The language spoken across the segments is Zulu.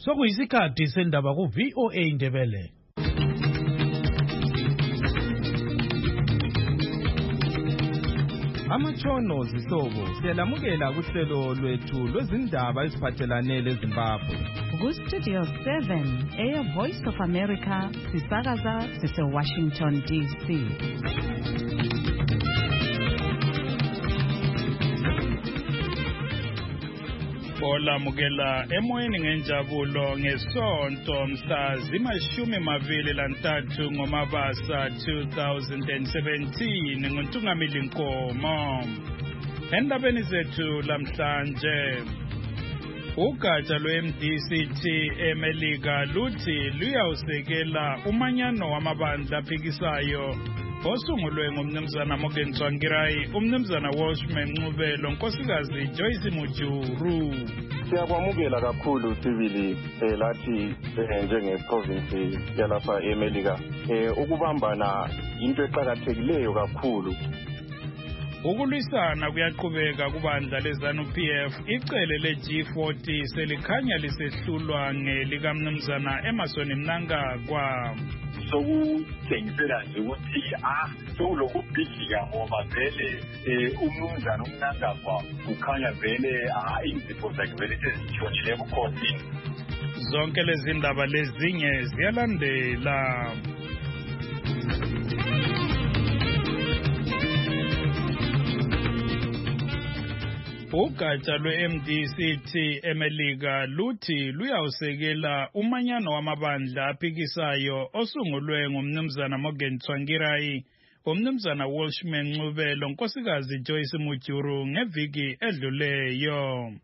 Sokuyisikhathi sendaba ku VOA Ndebele. Amatshono zihlobo siyalamukela kuhlelo lwethu lwezindaba eziphathelane leZimbabwe. Ku-Studio 7 Air Voice of America sisakaza sise-Washington DC. Olamukela emoyeni ngenjabulo ngesonto mhla zima-23 ngoMabasa 2017 nguNtungamili Nkomo. Endabeni zethu lamhlanje, ugatsha lwe-MDCT eMelika luthi luyawusekela umanyano wamabandla aphikisayo osungulwe ngumnumzana Morgan Tsvangirai, umnumzana Welshman Ncube lonkosikazi Joyce Mujuru. Siyakwamukela kakhulu sibili lathi njenge-province yalapha eMelika ukubambana into eqhakathekileyo kakhulu. Ukulwisana kuyaqhubeka kubandla leZANU-PF. Icele le-G40 selikhanya lisehlulwa ngelikaMnumzana Emmerson Mnangagwa. Sokutshengisela nje ukuthi sokulokubhidlika ngoba vele umnumzana uMnangagwa kukhanya vele izipho zakhe vele sezitshonile ebukhosini. Zonke lezi ndaba lezinye ziyalandela. Ugatsha lwe-MDCT eMelika luthi luyawusekela umanyano wamabandla aphikisayo osungulwe ngumnumzana Morgan Tsvangirai, umnumzana Welshman Ncube lonkosikazi Joyce Mujuru ngeviki edluleyo.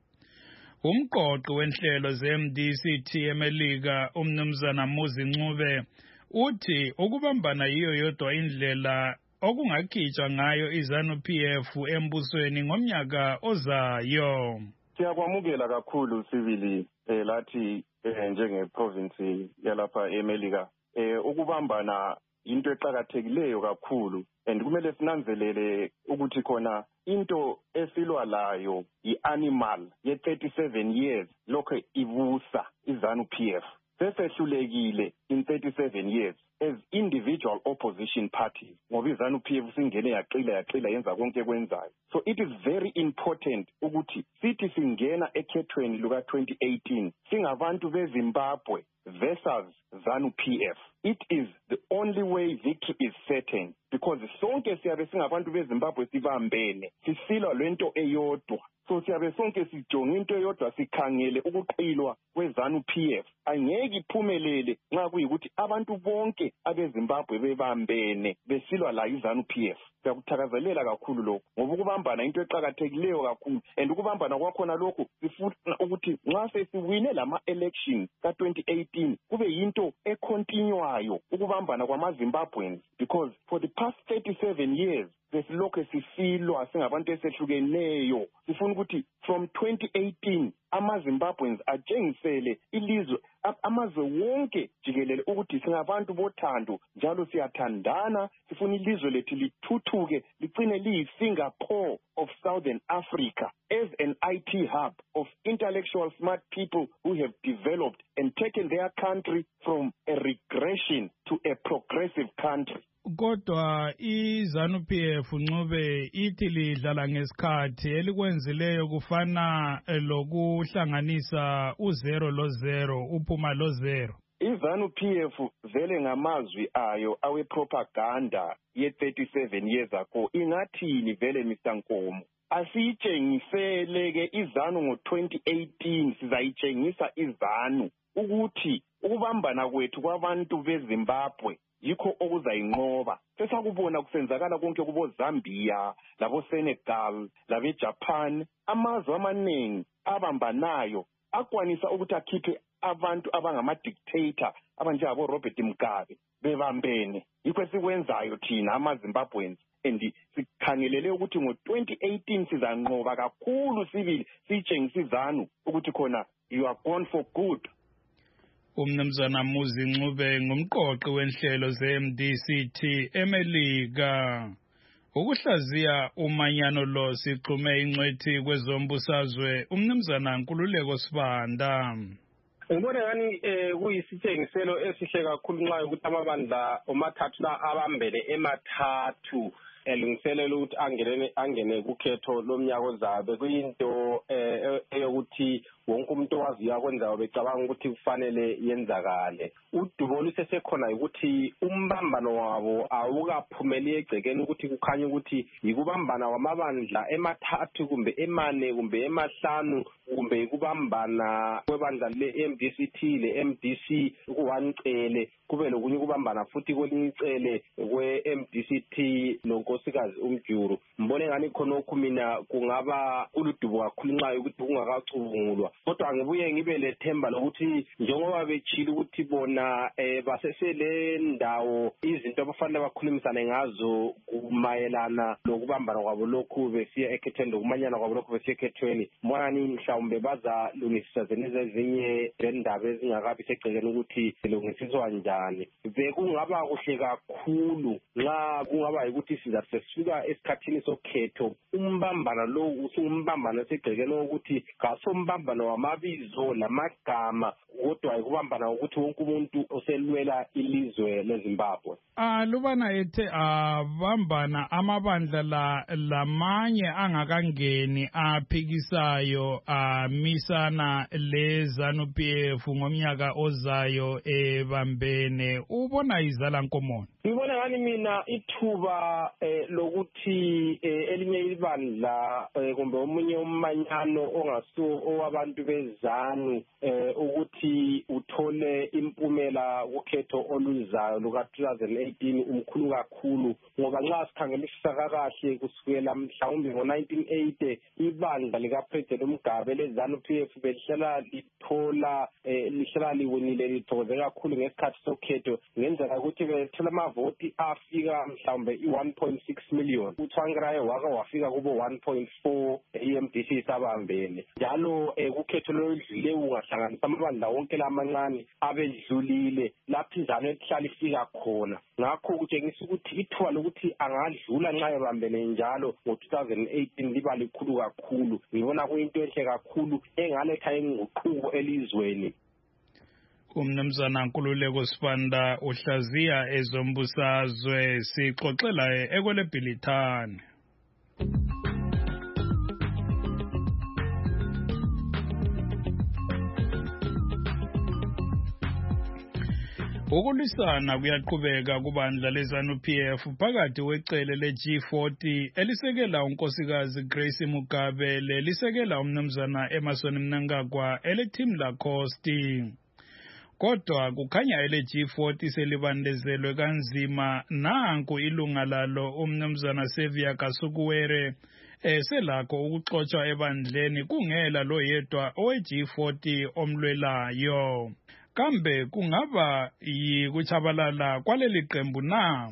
Umqoqi wenhlelo ze-MDCT eMelika umnumzana Muzi Ncube uthi ukubambana yiyo yodwa indlela okungakhitshwa ngayo iZANU-PF embusweni ngomnyaka ozayo. Siyakwamukela kakhulu sibili lathi njenge-province yalapha eMelika ukubambana into eqhakathekileyo kakhulu, and kumele sinanzelele ukuthi khona into esilwa layo i-animal ye-37 years lokho ibusa iZANU-PF. Sesehlulekile in 37 years as individual opposition parties ngoba iZANU-PF singene yaqila yenza konke kwenzayo. So it is very important ukuthi sithi singena ekhethweni luka 2018 singabantu beZimbabwe versus ZANU-PF. It is the only way victory is certain, because sonke siyabe singabantu beZimbabwe sibambene sisilwa lento eyodwa. So siyabe sonke sijonga into eyodwa, sikhangele ukuqilwa kweZANU-PF. Angeke iphumelele nxa kuyikuthi abantu bonke abeZimbabwe bebambene besilwa la iZANU-PF. Siyakuthakazelela kakhulu lokho ngoba ukubambana into eqhakathekileyo kakhulu, and ukubambana kwakhona lokho sifuna ukuthi nxa sesiwine lama-election ka-2018 kube yinto econtinuayo ukubambana kwama-Zimbabweans, because for the past 37 years sesilokhu sisilwa singabantu esehlukeneyo. Sifuna ukuthi from 2018 ama-Zimbabweans atshengisele ilizwe amazwe wonke jikelele ukuthi singabantu bothando njalo siyathandana. Sifuna ilizwe lethu lithuthuke ligcine liyi-Singapore of Southern Africa as an IT hub of intellectual smart people who have developed and taken their country from a regression to a progressive country. Kodwa iZANU-PF Ncube ithi lidlala ngesikhathi elikwenzileyo kufana lokuhlanganisa uzero lozero uphuma lozero. iZANU-PF vele ngamazwi ayo awepropaganda ye-37 years ago ingathini vele Mr. Nkomo? Asiyitshengisele-ke iZANU ngo-2018 sizayitshengisa iZANU ukuthi ukubambana kwethu kwabantu beZimbabwe yikho okuzayinqoba. Sesakubona kusenzakala konke kubo Zambia, labo Senegal, labe Japan. Amazwe amaningi abambanayo akwanisa ukuthi akhiphe abantu abangama-dictator abanjengabo Robert Mugabe bebambene. Yikho esikwenzayo thina ama-Zimbabweans, and sikhangelele ukuthi ngo-2018 sizanqoba kakhulu sibili siyitshengisa iZANU ukuthi khona you are gone for good. Umnumzana Muzi Ncube ngumqoqi wenhlelo ze-MDCT eMelika. Ukuhlaziya umanyano lo sixhume ingcwethi kwezombusazwe umnumzana Nkululeko Sibanda. Ngibona ngani kuyisitshengiselo esihle kakhulu nxa ukuthi amabandla omathathu la abambele emathathu elungiselela ukuthi angene kukhetho lomnyaka ozayo. Kuyinto eyokuthi wonke umuntu owaziyo akwenzayo becabanga ukuthi kufanele yenzakale. Udubo lusesekhona ukuthi umbambano wabo awukaphumeli egcekeni ukuthi kukhanye ukuthi yikubambana kwamabandla emathathu kumbe emane kumbe emahlanu kumbe yikubambana kwebandla le-MDCT le-MDC kuwancele kube lokunye ukubambana futhi kwelinye icele kwe-MDCT nonkosikazi uMjuru. Mbone ngani khonokho mina kungaba uludubo kakhulu nxa yokuthi kungakacubungulwa. Kodwa ngibuye ngibe lethemba lokuthi njengoba betshila ukuthi bona basesele ndawo izinto abafanele bakhulumisane ngazo kumayelana lokubambana kwabo lokhu besiya ekhethweni lokumanyana kwabo lokhu besiya ekhethweni. Mbonani mhlawumbe bazalungisisa ezinye zendaba ezingakabi segcekeni ukuthi zilungisiswa njani. Bekungaba kuhle kakhulu nxa kungaba ukuthi sizathi sesifika esikhathini sokhetho umbambana lo usumbambana segcekeni ukuthi kasombambana wamabizo lamagama kodwa ayikubambana ukuthi wonke umuntu oselwela ilizwe leZimbabwe. Lubana ethe bambana amabandla lamanye angakangeni aphikisayo misana leZANU-PF ngomnyaka ozayo ebambene. Ubona izala nkomono? Ngibona ngani mina ithuba lokuthi elinye ibandla kumbe omunye umanyano ongasuo owabantu beZANU ukuthi uthole impumela kukhetho oluzayo luka-2018 umkhulu kakhulu ngoba nxa sikhangelisisa kahle kusukela mhlawumbe ngo-1980 ibandla likaPresident uMgabe leZANU-PF belihlala lihlala liwinile lithokoze kakhulu ngesikhathi sokhetho ngenzeka ukuthi bethola amavoti afika mhlawumbe i-1.6 million. uThwangirayo wafika kubo 1.4 EMDC sabambene njalo kukhetho loludlule ungahlanganisa amabandla wonke lamancane abedlulile lapho iZANU elihlala ifika khona. Ngakho kutshengisa ukuthi ithuba lokuthi angadlula nxa ebambene njalo ngo-2018 liba likhulu kakhulu. Ngibona kuyinto enhle kakhulu engaletha inguquko elizweni. Umnumzana Nkululeko Sibanda uhlaziya ezombusazwe sixoxela ekweleBhilithani. Ukulwisana kuyaqhubeka kubandla leZANU-PF phakathi wecele le-G40 elisekela unkosikazi Grace Mugabe lelisekela umnumzana Emmerson Mnangagwa ele-Team Lacoste. Kodwa kukhanya ele-G40 selibandezelwe kanzima nanku ilunga lalo umnumzana Xavier Kasukuwere selakho ukuxotsha ebandleni kungela lo yedwa owe-G40 omlwelayo. Kambe kungaba yikuchabalala kwaleli qembu na?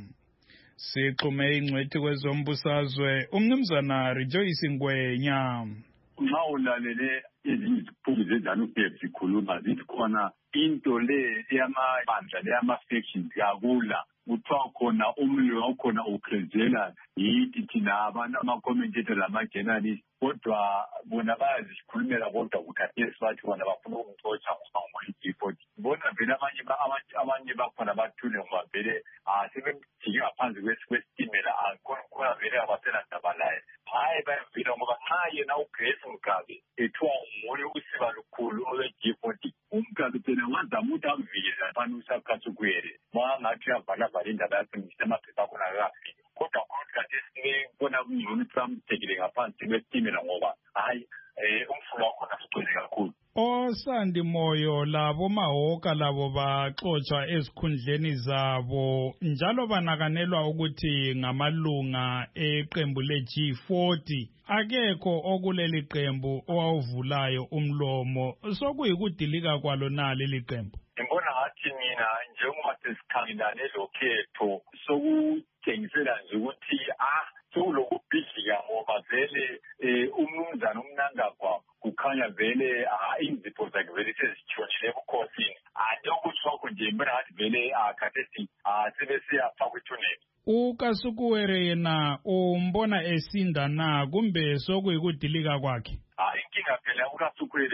Sixhume ingcwethi kwezombusazwe umnumzana Rejoice Ngwenya. Nxa ulalele izikhulu zeZANU-PF zikhuluma zithi khona into le yamabandla leyama-factions yakula kuthiwa khona umlilo okhona ukrezela yithi thina abantu ama-commentator lama-journalist kodwa bona bayazikhulumela kodwa kuthathesi bathi bona bafuna ukumxotsha ngoba bona vele abanye bakhona bathule ngoba vele sebemjike ngaphansi kwesitimela khona vele abaselandaba laye. Hayi bayavile ngoba nxa yena uGrace Mugabe ethiwa nguye usiba lukhulu owe-G40 uMgabe phela wazama ukuthi amvikele lapha uSakhatsukwere mangathi uyavala indaba yakhe amaphepha akhona akafiki kodwa khathi esibona kungcono ukuthi bamthekele ngaphansi kwesitimela ngoba hayi umfula wakhona sigcwele kakhulu. Osandi Moyo labo Mahoka labo baxotsha ezikhundleni zabo njalo banakanelwa ukuthi ngamalunga eqembu le-G40 akekho okuleli qembu owavulayo umlomo sokuyikudilika kwalo na leli qembu. Ngibona ngathi mina njengoba sesikhangelane lokhetho sokutshengisela nje ukuthi sokulokubhidlika ngoba vele umnumzana uMnangagwa kukhanya vele izipho zakhe vele sezitshontshe ebukhosini njengokuthi nje mbona ngathi vele khathesi sebesiyafakwa ethuneni. uKasukuwere yena umbona esinda na kumbe sokuyikudilika kwakhe? Inkinga phela uKasukuwere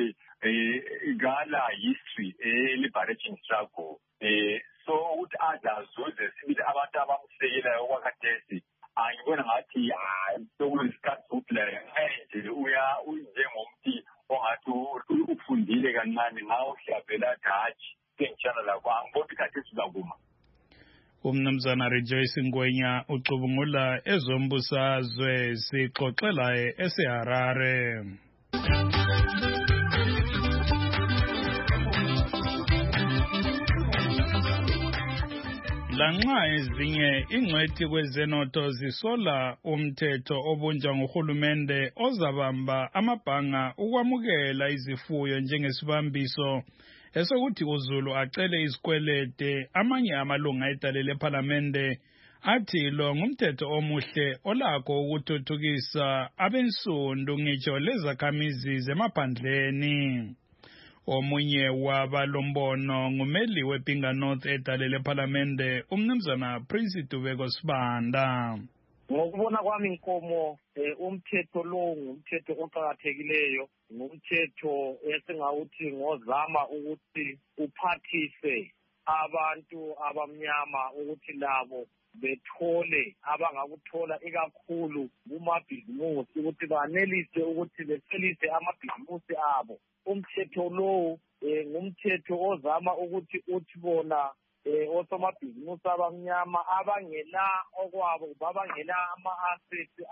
ngala history liberation struggle so ukuthi adazuze sibili abantu abamsekelayo kwakhathesi angibona ngathi sokuyisikhathi sokuphila nje uya unjengomuntu ongathi ufundile kancane ngawo hlabela hatshi kenjalo la kwangibona ikhathesi zakuma. Umnumzana Rejoice Ngwenya ucubungula ezombusazwe sixoxela eseHarare. Lanxa ezinye ingcwethi kwezenotho zisola umthetho obunjwa nguhulumende ozabamba amabhanga ukwamukela izifuyo njengesibambiso esokuthi uZulu acele izikwelede, amanye amalunga edale lephalamende athi lo ngumthetho omuhle olakho ukuthuthukisa abensundu ngitsho lezakhamizi zemaphandleni. Omunye wabalombono ngumeli wePinga North edale lephalamende umnumzana Prince Dubeko Sibanda. Ngokubona kwami inkomo umthetho lo ngumthetho oqhakathekileyo, ngumthetho esingawuthi ngozama ukuthi uphathise abantu abamnyama ukuthi labo bethole abangakuthola ikakhulu kumabhizimusi ukuthi banelise ukuthi beselise amabhizimusi abo. Umthetho lo ngumthetho ozama ukuthi uthi bona osomabhizimusi abamnyama abangela okwabo babangela ama-assets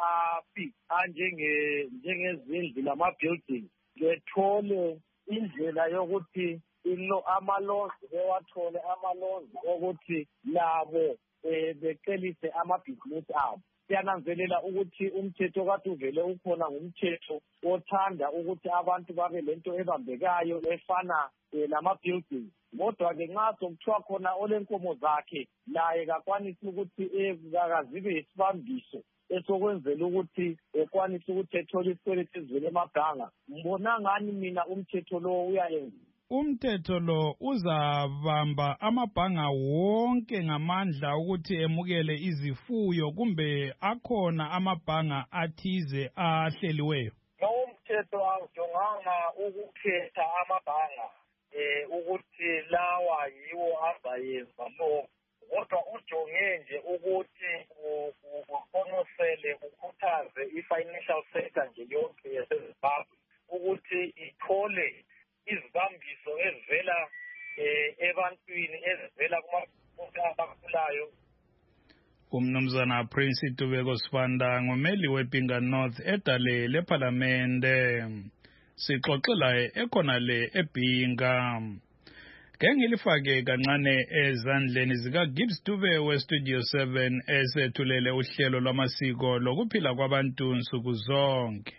njengezindlu lama-building bethole indlela yokuthi amalonzi bewathole amalonzi okuthi labo becelise amabhizimusi abo. Siyananzelela ukuthi umthetho kade uvele ukhona ngumthetho othanda ukuthi abantu babe lento ebambekayo efana lama-building. Kodwa-ke nxa sokuthiwa khona olenkomo zakhe laye kakwanisi ukuthi akazibe isibambiso esokwenzela ukuthi ekwanise ukuthi ethole isikweletu ezivela emabhanga. Mbona ngani mina umthetho lo uyayenza. Umthetho lo uzabamba amabhanga wonke ngamandla ukuthi emukele izifuyo kumbe akhona amabhanga athize ahleliweyo. Lowo mthetho awujonganga ukukhetha amabhanga ukuthi lawa yiwo azayenza lo, kodwa ujonge nje ukuthi uqonosele ukhuthaze i-financial sector nje yonke yaseZimbabwe ukuthi ithole izibambiso ezivela ebantwini ezivela kumabhizimusi abakhulayo. Umnumzana Prince Dubeko Sibanda ngumeli wePinga North edale lephalamende sixoxela ekhonale ePinga. Ngengilifake kancane ezandleni zika Gibbs Dube weStudio 7 esethulele uhlelo lwamasiko lokuphila kwabantu nsuku zonke.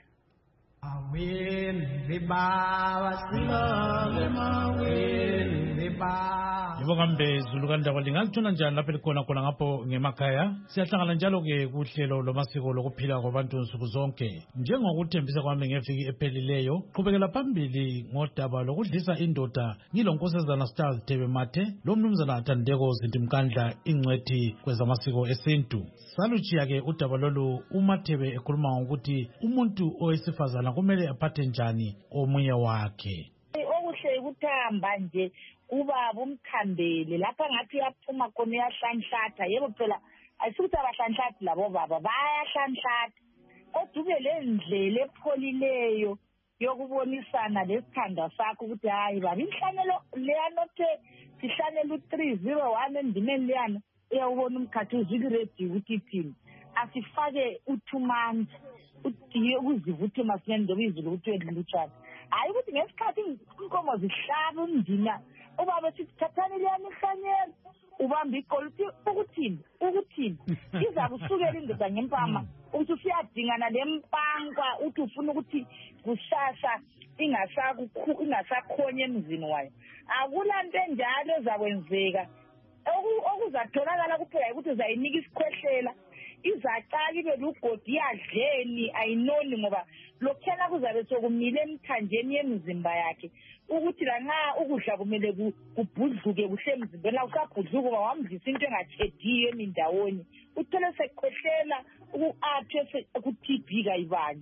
Yebo kambe Zulu kandaba lingalithola njani lapho likhona khona ngapho ngemakhaya. Siyahlangana njalo ke kuhlelo lomasiko lokuphila kwabantu nsuku zonke. Njengokuthembisa kwami ngeviki ephelileyo, qhubekela phambili ngodaba lokudlisa indoda ngilonkosazana Stars Thebe Mathe lomnumzana Athandeko Zintimkandla ingcwethi kwezamasiko esintu. Salutshiya ke udaba lolu uMathebe ekhuluma ngokuthi umuntu owesifazana kumele aphathe njani omunye wakhe. Okuhle ukuthamba nje ubaba umthambele lapha ngathi yaphuma khona yahlanhlatha. Yebo phela asikuthi abahlanhlathi labo baba bayahlanhlatha, kodwa ube lendlela epholileyo yokubonisana lesithanda sakho ukuthi hayi baba inhlanyelo leyanothe sihlanela u301 endimeni leyana uyawubona umkhathi uzikiredi ukuthi ithini asifake u2 months udiye ukuzivuthi masinyane izulu ukuthi wedlutshana. Hayi ukuthi ngesikhathi inkomo zihlaba umndina ubaba sithi thathani leyana inhlanyelo ubamba iqolo ukuthini iza kusukela indoda ngempama ukuthi usiyadingana lempanka uthi ufuna ukuthi kusasa ingasakhonye emzini wayo. Akulanto enjalo ezakwenzeka. Okuzatholakala kuphela ukuthi uzayinika isikhwehlela izacala ibe lugodi yadleni ayinoni ngoba lokhena kuzabe sokumile emthanjeni yemizimba yakhe ukuthi lanxa ukudla kumele kubhudluke kuhle emzimbeni usabhudluka ngoba wamdlisa into engathediyo emindawoni uthole sekhwehlela uku-athe ku-TB kayibanjwa.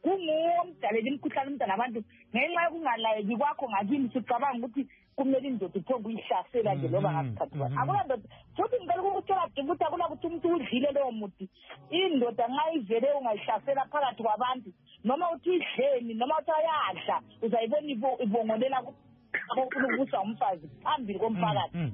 kungomdalela imikhuhlane umntana abantu ngenxa yokungalayeki kwakho ngakini sicabanga ukuthi kumele indoda iphonga uyihlasela nje loba ngasikhathi bani akulandoda futhi ngicela ukuthola ukuthi akulakuthi umuntu udlile lowo muthi indoda nxa ivele ungayihlasela phakathi kwabantu noma uthi idleni noma uthi ayadla uzayibona ibongolela ukubusa umfazi phambili komphakathi.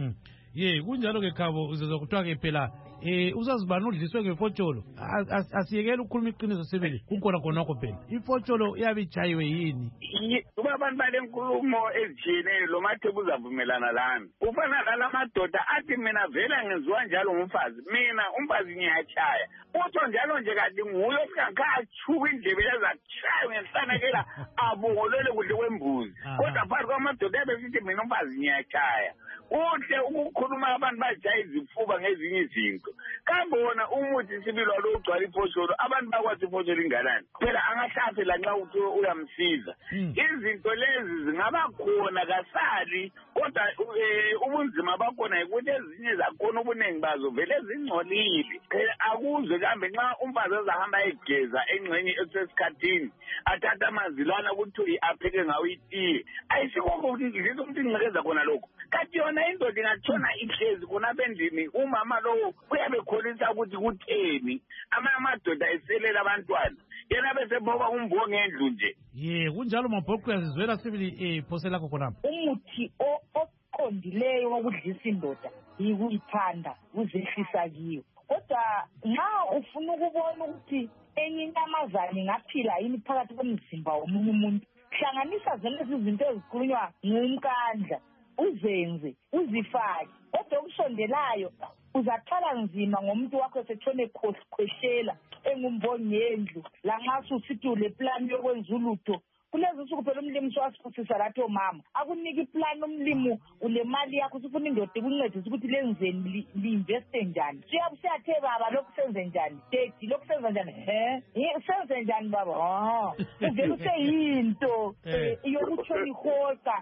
Ye kunjalo ke Khabo uzezwa kuthiwa ke phela uzazibani udliswe ngefotsholo asiyekela ukukhuluma iqiniso sibili kukhona khonokho phela ifotsholo iyabe ijayiwe yini kuba abantu balenkulumo ezitshiyeneyo lo mathe kuzavumelana lami ufana nalamadoda athi mina vele ngenziwa njalo ngumfazi mina umfazi ngiyachaya utho njalo nje kanti nguye osikakhachuka indlebe ezachaya ngenhlanekela abongolele kuhle kwembuzi kodwa phakathi kwamadoda ebesithi mina umfazi ngiyachaya uhle ukukhuluma abantu bajaya izifuba ngezinye izinto kambe wona umuthi sibilwa lo ugcwala ifosholo abantu bakwazi ifosholo inganani phela angahlafe la nxa uthi uyamsiza izinto lezi zingaba khona kasali kodwa ubunzima bakhona ukuthi ezinye zakhona ubuningi bazo vele zingcolile akuzwe kambe nxa umfazi ezahamba egeza engxenye esesikhathini athatha amazilwana ukuthi apheke ngawo itiye ayisikho ukuthi ingcekeza khona lokho kanti yona indoda ingatshona ihlezi khonapha endlini umama lowo uyabe kholisa ukuthi kutheni amadoda eselela abantwana yena bese boba umbo ngendlu nje kunjalo mabhokho uyazizwela sibili phose lakho khonapha umuthi oqondileyo wokudlisa indoda yikuyithanda uzehlisa kiyo kodwa nxa ufuna ukubona ukuthi enye inyamazane ingaphila yini phakathi komzimba womunye umuntu hlanganisa zonke izinto ezikhulunywa ngumkandla uzenze uzifake kodwa okusondelayo uzathwala nzima ngomuntu wakho setshone khweshela engumbongendlu lanxa usithi ule plan yokwenza ulutho kulezi usuku phela umlimi siwasifuthisa lathi omama akunika iplan umlimi ule mali yakho usufuna indoda ikuncedisa ukuthi lenzeni li-investe njani siyathe baba lokhu senze njani dedi lokhu senza njani senze njani baba uvele useyinto yokutshona ihosa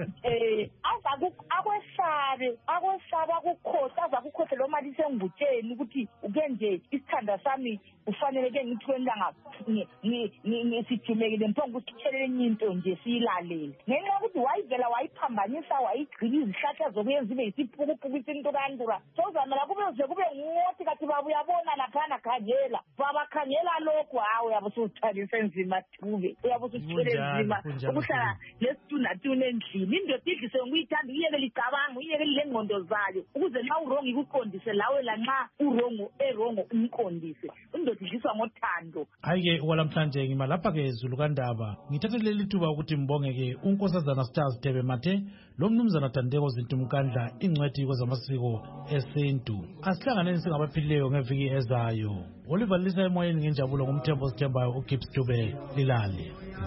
akwesaba akukhohlwa azakukhohlwa lo mali isengubutsheni ukuthi uke nje isithanda sami ufanele ke ngithweni langa sijumekile mphongo usithelele enye into nje siyilalele ngenxa ukuthi wayivela wayiphambanisa wayigcina izihlahla zokuyenza ibe yisiphukupuku isintukantura sozamela kube nguwothi kathi baba uyabona laphana khangela baba khangela lokhu hawu uyabe usuzithwalise nzima Dube uyabe usuzithwele nzima ukuhlala nesithundathuna endlini indoda idlise ngokuyithanda iyeke licabanga iyeke lengqondo zayo ukuze nxa urongo ikuqondise lawe lanxa urongo umqondise indoda idliswa ngothando. Hayi-ke okwalamhlanje ngima lapha-ke Zulu kaNdaba ngithathe leli thuba ukuthi mbonge-ke unkosazana Stars Thebe Mathe lo mnumzana Thandeko Zintumkandla ingcwethi kwezamasiko esintu asihlanganeni singabaphilileyo ngeviki ezayo olivalisa emoyeni ngenjabulo ngomthembo sithembayo uGibbs Dube lilale.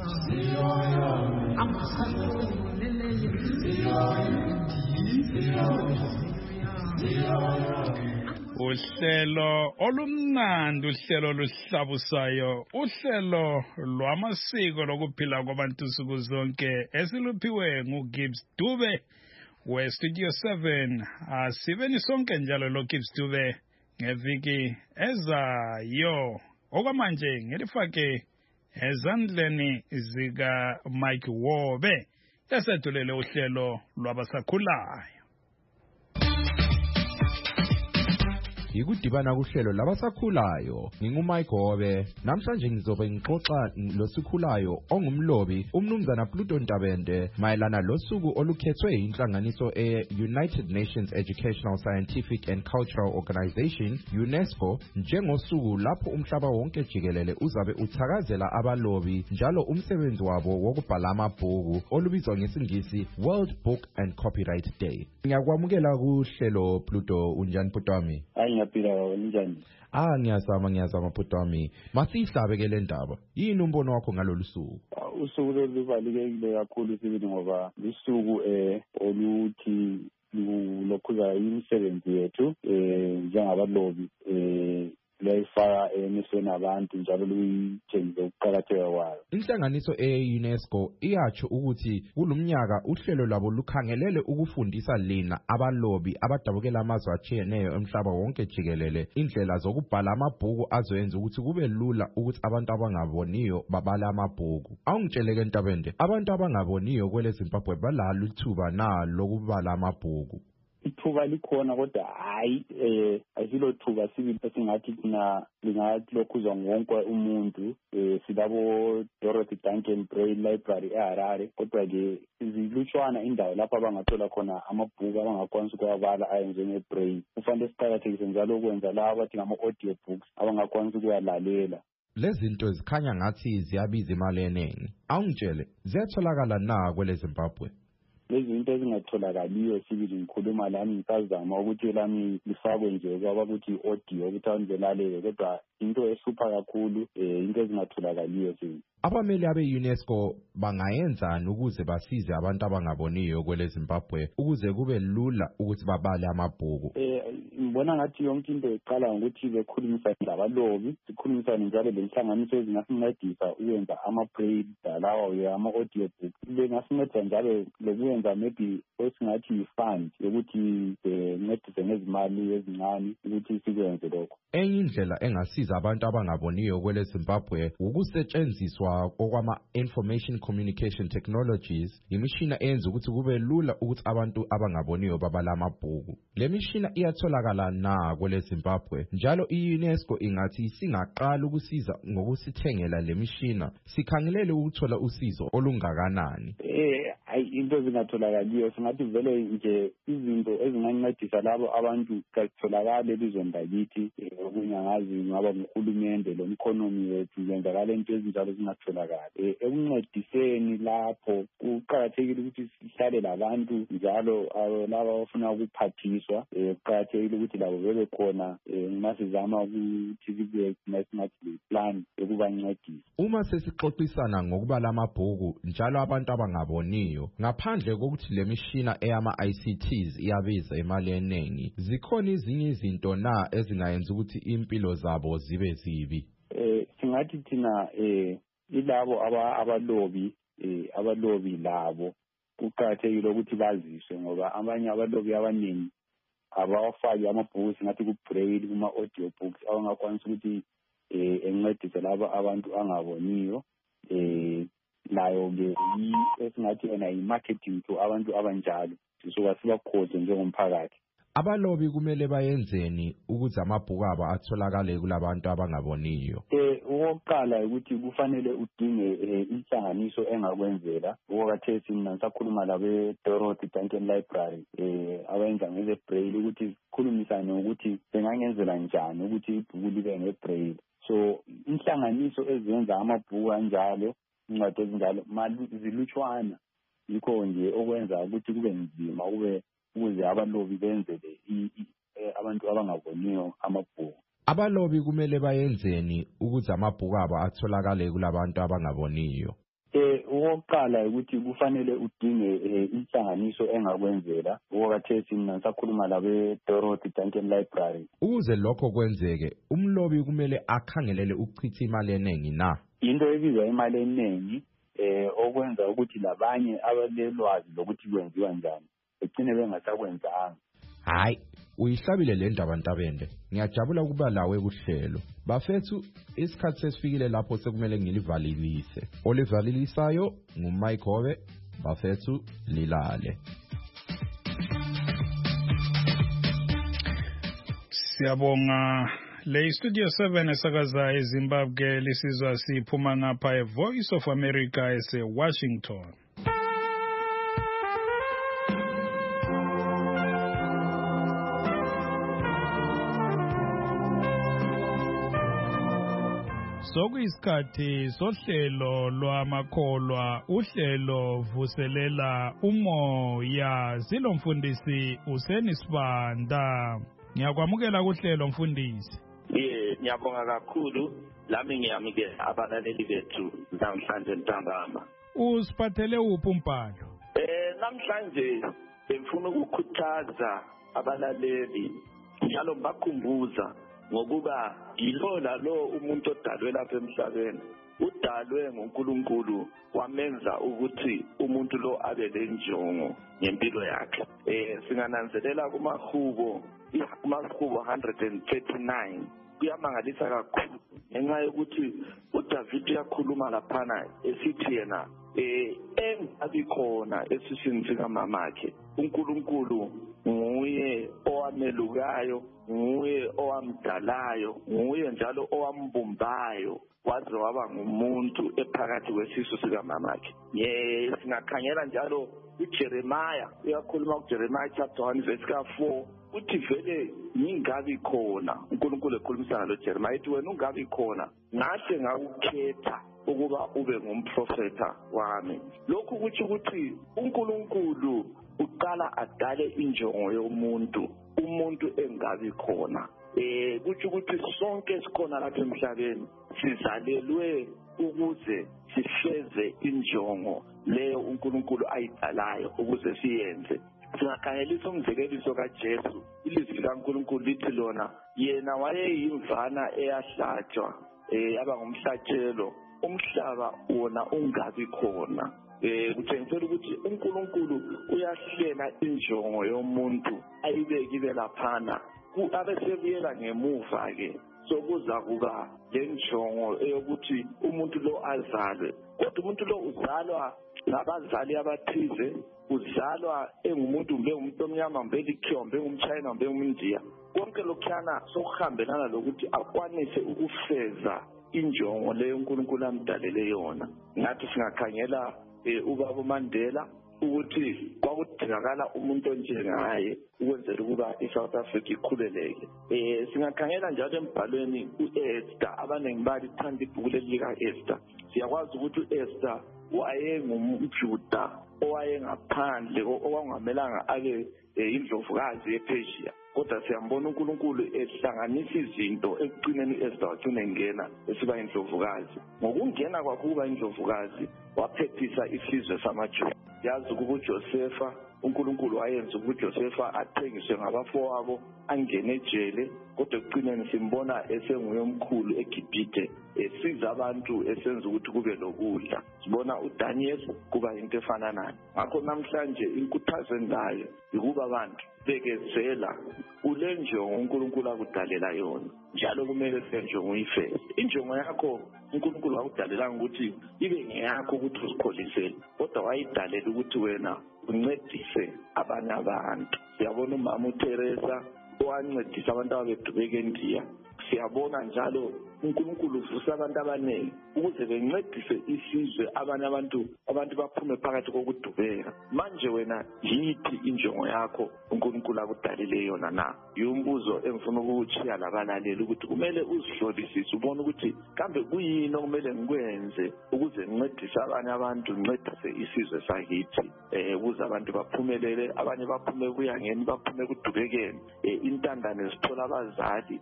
Uhlelo olumnandi uhlelo luhlabusayo uhlelo lwamasiko lokuphila kwabantu nsuku zonke esiluphiwe nguGibbs Dube we-Studio 7 asibeni sonke njalo lo Gibbs Dube ngeviki ezayo okwamanje ngelifake ezandleni zika Mike Wobe esedulele uhlelo lwabasakhulayo. Ikudibana kuhlelo labasakhulayo ngingumike Hobe namhlanje ngizobe ngixoxa losikhulayo ongumlobi umnumzana Pluto Ntabende mayelana losuku olukhethwe inhlanganiso United Nations Educational Scientific and Cultural Organization UNESCO njengosuku lapho umhlaba wonke jikelele uzabe uthakazela abalobi njalo umsebenzi wabo wokubhala amabhuku olubizwa ngesingisi World Book and Copyright Day. Ngiyakwamukela kuhlelo Pluto unjani Putwami? Ngiyapila njani? Ngiyazama bhuti wami. Masihlabe le ndaba. Yini umbono wakho ngalolu suku? Usuku lubalulekile kakhulu sibili ngoba lisuku oluthi lokhuza imisebenzi yethu njengabalobi luyayifaka emehlweni abantu njalo luyitshengise ukuqakatheka kwayo. Inhlanganiso UNESCO iyatsho ukuthi kulumnyaka uhlelo lwabo lukhangelele ukufundisa lina abalobi abadabukela amazwe atshiyeneyo emhlaba wonke jikelele indlela zokubhala amabhuku azoyenza ukuthi kube lula ukuthi abantu abangaboniyo babale amabhuku. Awungitsheleke Ntabende, abantu abangaboniyo kwele Zimbabwe balalo ithuba na lokubala amabhuku? Ithuba likhona kodwa hayi ayisilo thuba sibili esingathi thina lingathi lokhuzwa wonke umuntu. Silabo Dorothy Duncan Braille Library eHarare, kodwa-ke zilutshwana indawo lapho abangathola khona amabhuku abangakwanisa ukuwabala ayenziwe ngebraille. Kufanele siqakathekise njalo ukwenza laba abathi ngama-audio books abangakwanisa ukuwalalela. Lezi zinto zikhanya ngathi ziyabiza imali eningi. Awungitshele, ziyatholakala na kwele Zimbabwe? Lezi zinto ezingatholakaliyo sibili ngikhuluma lami ngisazama ukuthi lami lifakwe nje kwaba ukuthi audio ukuthi abantu belalele, kodwa into ehlupha kakhulu into ezingatholakaliyo sibili. Abameli abe-UNESCO bangayenzani ukuze basize abantu abangaboniyo kwele Zimbabwe ukuze kube lula ukuthi babale amabhuku? Ngibona ngathi yonke into iqala ngokuthi bekhulumisane labalobi, sikhulumisane njalo lenhlanganiso ezingasincedisa ukwenza ama-braille lawa ama-audio book. Bengasinceda njalo lokwenza maybe esingathi yi-fund yokuthi ncedise ngezimali ezincane ukuthi sikwenze lokho. Enye indlela engasiza abantu abangaboniyo kwele Zimbabwe ukusetshenziswa okwama-information communication technologies, imishina eyenza ukuthi kube lula ukuthi abantu abangaboniyo babala amabhuku. Le mishina iyatholakala na kwele Zimbabwe? Njalo i-UNESCO ingathi singaqala ukusiza ngokusithengela le mishina, sikhangelele ukuthola usizo olungakanani? Into zingatholakaliyo singathi vele nje izinto ezingancedisa labo abantu kazitholakale elizweni lakithi. Okunyangazi ngaba nguhulumende lo economy wethu kwenzakala into ezinjalo zingatholakali. Ekuncediseni lapho kuqakathekile ukuthi sihlale labantu njalo laba abafuna ukuphathiswa. Kuqakathekile ukuthi labo bebe khona masizama ukuthi sibe singathi plan yokubancedisa. Uma sesixoxisana ngokubala amabhuku njalo abantu abangaboniyo, ngaphandle kokuthi le mishina eyama-ICTs iyabiza imali eningi, zikhona ezinye izinto na ezingayenza ukuthi impilo zabo zibe zibi? Singathi thina ilabo abalobi labo kuqakathekile ukuthi baziswe, ngoba abanye abalobi abaningi abawafaki amabhuku singathi ku-braille kuma-audio books abangakwanisa ukuthi encedise laba abantu angaboniyo. Nayo-ke esingathi yona yi-marketing to abantu abanjalo, sisuka sibakhose njengomphakathi. Abalobi kumele bayenzeni ukuze amabhuku abo atholakale kulabantu abangaboniyo? Okokuqala ukuthi kufanele udinge inhlanganiso engakwenzela. Okwathi mina ngisakhuluma labe Dorothy Duncan Library abenza ngebraille ukuthi sikhulumisane ukuthi bengangenzela njani ukuthi ibhuku libe ngebraille. So inhlanganiso ezenza amabhuku anjalo, incwadi ezinjalo zilutshwana, yikho nje okwenza ukuthi kube nzima ukuze abalobi benzele abantu abangaboniyo amabhuku. Abalobi kumele bayenzeni ukuze amabhuku abo atholakale kulabantu abangaboniyo? Okokuqala ukuthi kufanele udinge inhlanganiso engakwenzela. Okwathi mina ngisakhuluma labe Dorothy Duncan Library. Ukuze lokho kwenzeke, umlobi kumele akhangelele ukuchitha imali eningi na? Into ebizwa imali eningi okwenza ukuthi labanye abalelwazi lokuthi kwenziwa njani begcine bengasakwenzanga. Hayi, uyihlabile le ndaba Ntabende. Ngiyajabula ukuba lawe kuhlelo. Bafethu, isikhathi sesifikile lapho sekumele ngilivalilise. Olivalilisayo nguMike Hobe. Bafethu, lilale. Siyabonga. Le Studio 7 esakaza eZimbabwe lisizwa siphuma ngapha eVoice of America eseWashington. Sokuyisikhathi sohlelo lwamakholwa, uhlelo vuselela umoya. Silomfundisi uSenisibanda. Ngiyakwamukela kuhlelo mfundisi. Ngiyabonga kakhulu. Lami ngiyamukela abalaleli bethu namhlanje ntambama. Usiphathele uphi umbhalo? Namhlanje bengifuna ukukhuthaza abalaleli njalo bakhumbuza ngokuba yilona lo umuntu odalwe lapha emhlabeni udalwe nguNkulunkulu wamenza ukuthi umuntu lo abe lenjongo ngempilo yakhe. Singananzelela kumahubo 139 kuyamangalisa kakhulu ngenxa yokuthi uDavid uyakhuluma laphana esithi yena engabi khona esiswini sikamamakhe uNkulunkulu nguye owamelukayo, nguye owamdalayo, nguye njalo owambumbayo waze waba ngumuntu ephakathi kwesisu sikamamakhe. Singakhangela njalo uJeremiah uyakhuluma kuJeremiah chapter 1 verse 4 uthi vele ngingabi khona uNkulunkulu ekhulumisana loJeremiah ethi wena ungabi khona ngahle ngakukhetha ukuba ube ngumprofeta wami. Lokhu kuthi ukuthi uNkulunkulu uqala adale injongo yomuntu umuntu engabi khona. Kuthi ukuthi sonke sikhona lapha emhlabeni sizalelwe ukuze sifeze injongo leyo uNkulunkulu ayidalayo ukuze siyenze. Singakhangelisa umzekeliso kaJesu, ilizwi likaNkulunkulu lithi lona yena wayeyimvana eyahlatshwa yaba ngumhlatshelo umhlaba wona ungabi khona. Kutshengisela ukuthi uNkulunkulu uyahlela injongo yomuntu ayibekile laphana abesebuyela ngemuva ke sokuza kuba lenjongo eyokuthi umuntu lo azalwe. Kodwa umuntu lo uzalwa ngabazali abathize, uzalwa engumuntu mbe umuntu omnyama mbe likhiwa mbe umchina mbe umundiya. Konke lokhana sokuhambelana lokuthi akwanise ukufeza injongo leyo uNkulunkulu amdalele yona. Ngathi singakhangela ubaba uMandela ukuthi kwakudingakala umuntu onjengaye ukwenzela ukuba iSouth Africa ikhuleleke. Singakhangela njalo embhalweni uEsther, abaningi balithanda ibhuku likaEsther. Siyakwazi ukuthi uEsther wayengumJuda owayengaphandle owangamelanga abe indlovukazi ePersia, kodwa siyambona uNkulunkulu ehlanganisa izinto ekucineni uEsther wagcina engena esiba indlovukazi. Ngokungena kwakhe ukuba indlovukazi waphephisa isizwe samaJuda. Yazi ukuba uJosefa uNkulunkulu wayenza ukuthi uJosefa athengiswe ngabafowabo angene ejele, kodwa ekucineni simbona esenguye omkhulu eGibhithe esiza abantu esenza ukuthi kube lokudla. Sibona uDaniel kuba into efana nayo. Ngakho namhlanje inkuthazo engayo ukuba abantu bekezela kule njongo uNkulunkulu akudalela yona, njalo kumele senjongo uyifeze. Injongo yakho uNkulunkulu akudalela ukuthi ibe ngeyakho ukuthi uzikholisele, kodwa wayidalela ukuthi wena uncedise abanye abantu. Siyabona umama uTeresa owancedisa abantu ababedubeka eNdiya. Siyabona njalo uNkulunkulu uvusa abantu abaningi ukuze bencedise isizwe abanye abantu baphume phakathi kokudubeka. Manje wena yithi injongo yakho uNkulunkulu akudalile yona na? Yumbuzo engifuna ukuwuchiya labalaleli ukuthi kumele uzihlolisise ubone ukuthi kambe kuyini okumele ngikwenze ukuze ngincedise abanye abantu, ngincedise isizwe sakithi ukuze abantu baphumelele, abanye baphume kuyangeni, baphume kudubekeni, intandane zithola abazali,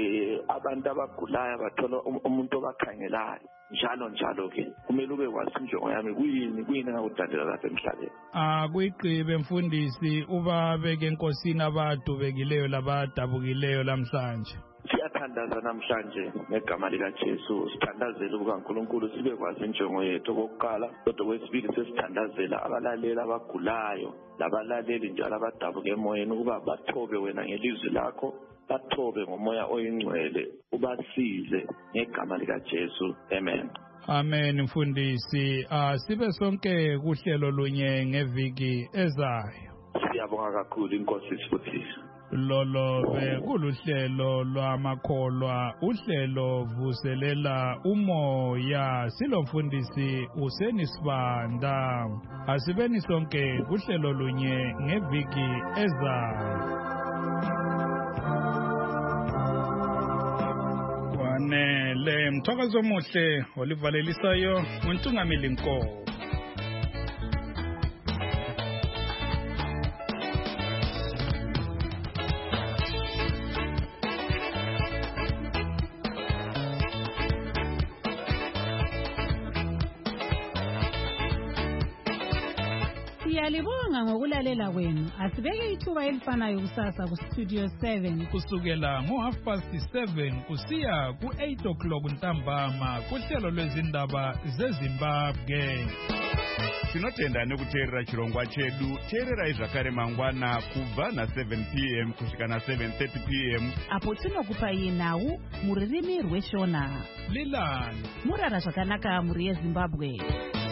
abantu abagulayo bathola umuntu obakhangelayo, njalo ke kumele ube wazi injongo yami kuyini engakudalela lapha emhlabeni. Kuyiqibe mfundisi ubabeke enkosini abadubekileyo labadabukileyo namhlanje. Siyathandaza namhlanje ngegama likaJesu, sithandazela ukuba uNkulunkulu sibe kwazi injongo yethu okokuqala, kodwa kwesibili sesithandazela abalaleli abagulayo labalaleli njalo abadabuka emoyeni ukuba bathobe wena ngelizwi lakho, bathobe ngomoya oyingcwele, ubasize ngegama likaJesu. Amen. Amen mfundisi. Sibe sonke kuhlelo lunye ngeviki ezayo. Siyabonga kakhulu, inkosi isifuthise. Lolo bekuluhlelo lwamakholwa, uhlelo vuselela umoya. Silomfundisi uSenisibanda. Asibeni sonke kuhlelo lunye ngeviki ezayo. Kwanele mthokozo omuhle olivalelisayo uNtungamili Nkomo. Siyalibonga ngokulalela kwenu. Asibeke ithuba elifanayo kusasa ku Studio 7 kusukela ngo7:30 kusiya ku8 ntambama kuhlelo lwezindaba zeZimbabwe. Tinotenda nekuteerera chirongwa chedu. Teererai zvakare mangwana kubva na7 p.m. kusvika na7:30 p.m. apo tinokupai nhau mururimi rweshona. Lilani murara zvakanaka muri yeZimbabwe.